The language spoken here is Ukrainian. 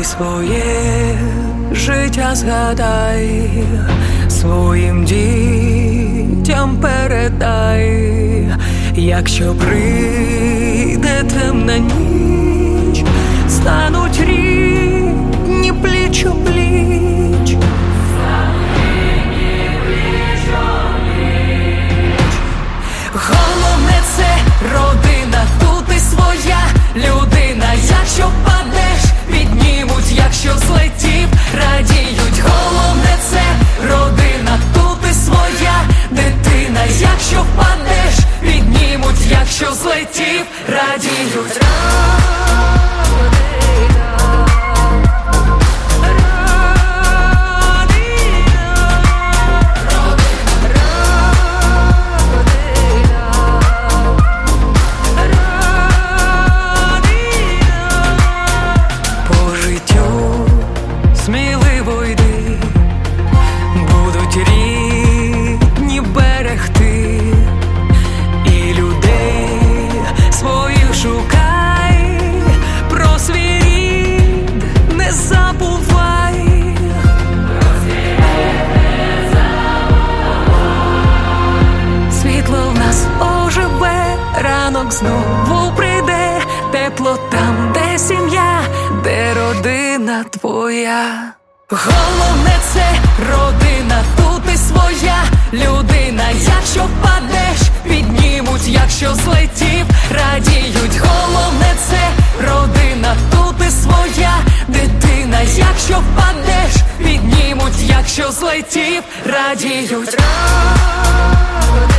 своє життя згадай, своїм дітям передай, якщо прийде темна ніч, стануть рідні пліч о пліч. Головне це родина, тут і своя людина. Якщо впадеш, піднімуть, якщо злетів, радіють. Головне це родина, тут і своя дитина. Якщо впадеш, піднімуть, якщо злетів, радіють. Сміливо йди, будуть рідні берегти, і людей своїх шукай, про свій рід не забувай. Світло в нас оживе, ранок знову прийде, тепло там, де сім'я, де родина твоя. Головне це родина, тут і своя людина. Якщо впадеш, піднімуть, якщо злетів, радіють. Головне це родина, тут і своя дитина. Якщо впадеш, піднімуть, якщо злетів, радіють.